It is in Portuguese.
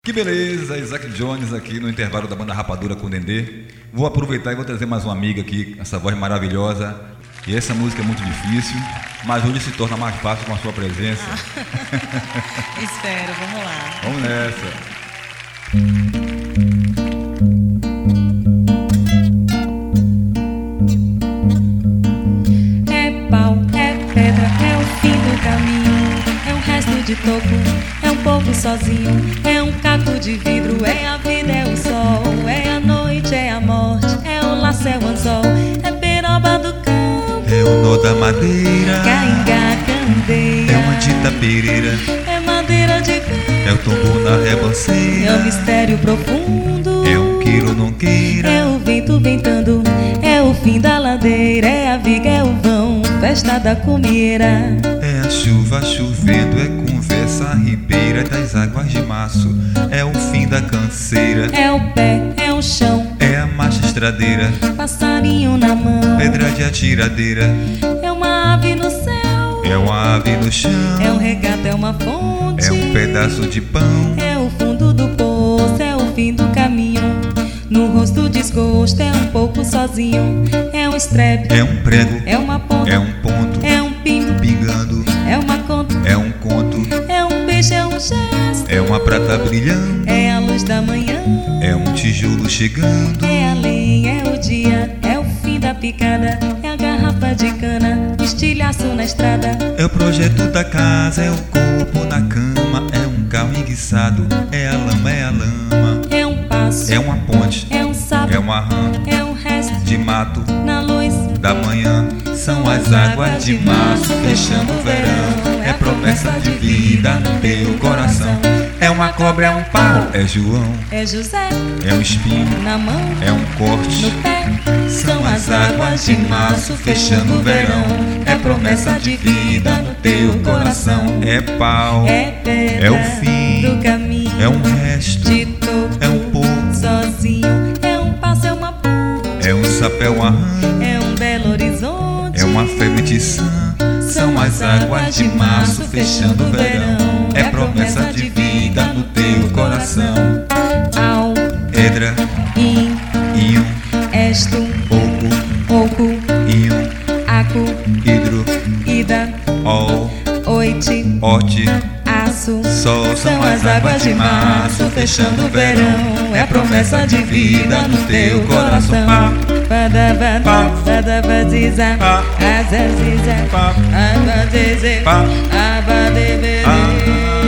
Que beleza, Isaac Jones aqui no intervalo da banda Rapadura com Dendê. Vou aproveitar e vou trazer mais uma amiga aqui, essa voz maravilhosa. E essa música é muito difícil, mas hoje se torna mais fácil com a sua presença. Espero, vamos lá. Vamos nessa. É pau, é pedra, é o fim do caminho. É um resto de toco, é um povo sozinho. É um caco de vidro, é a vida, é o sol. É a noite, é a morte, é o laço, é o anzol. É peroba do campo, É o nó da madeira, caingá, candeia. é uma dita pereira, É madeira de vento, é o tombo na é rebanceira, o mistério profundo. é um queira ou não queira, É o vento ventando, é o fim da ladeira. É a viga, é o vão, festa da comieira. é a chuva chovendo, é conversa ribeira das águas de março, é o fim da canseira, É o pé, é o chão, é a marcha estradeira, passarinho na mão. pedra de atiradeira, É uma ave no céu, é uma ave no chão, é um regato, é uma fonte. é um pedaço de pão, É o fundo do poço, é o fim do caminho. No rosto desgosto, é um pouco sozinho. É um estrepe, é um prego, é uma ponta, é um ponto, é um pingo, pingando, é uma conta, é um conto, é um peixe, é um gesto. é uma prata brilhando, É a luz da manhã, é um tijolo chegando, é a lenha, é o dia, é o fim da picada. É a garrafa de cana, o estilhaço na estrada. é o projeto da casa, é o corpo na cama, é um carro enguiçado, é a lama, é a lama, É um passo, é uma ponte, é um sapo, é uma rã é um resto de mato na luz da manhã, são as águas de março fechando o verão, é promessa de vida no teu coração, é uma cobra, é um pau, é João, É José é um espinho, na mão, é um corte, no pé. são as águas de março fechando o verão, é promessa de vida no teu coração, é pau, É pedra é o fim do caminho. é um resto, de toco, é um pouco, sozinho. É um passo, é uma ponte, é um sapé, uma rã, é um belo horizonte. é uma febre de sã, são as águas de março fechando o verão, é promessa de vida no teu coração, Ao, pedra, in, íon, esto, oco, oco, íon, aco, hidro, ida, ol, oite, ote, aço. sol, São as águas de março fechando o verão, é promessa de vida no teu coração. Badabada, badabadiza, azaziza, abadize, abadebede.